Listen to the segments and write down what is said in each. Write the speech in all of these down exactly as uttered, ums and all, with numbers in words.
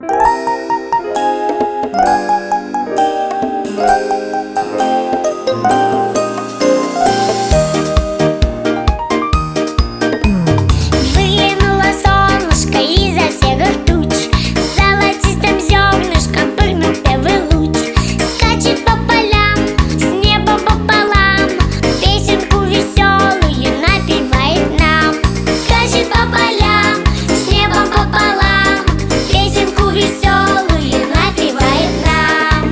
Выглянуло солнышко из-за серых туч, золотистым зернышком прыгнул первый луч. Скачет по полям, с неба пополам, песенку веселую напевает нам. Скачет по полям, с неба пополам, песенку веселую напевает нам.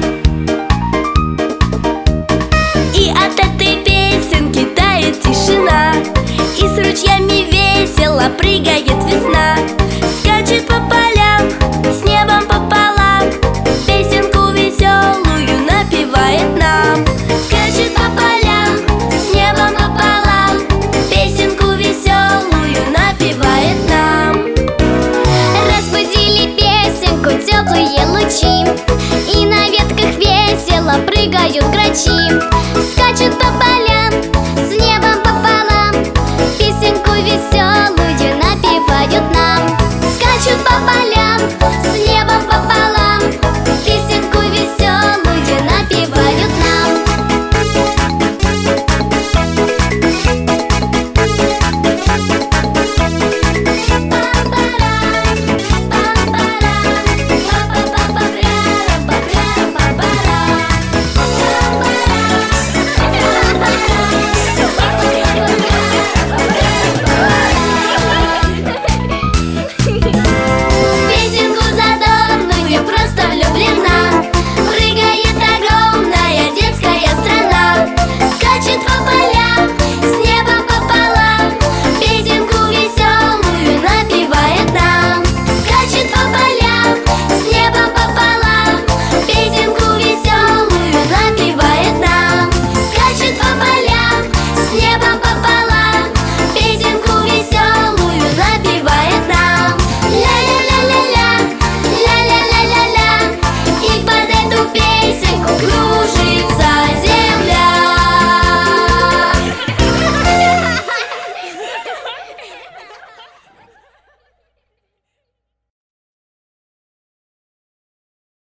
И от этой песенки тает тишина, и с ручьями весело прыгает весна. Скачет по полям, с небом пополам, песенку веселую напевает нам. Скачет по полям, с небом пополам, песенку веселую напевает нам. Разбудили песенку теплые лучи, и на ветках весело прыгают грачи.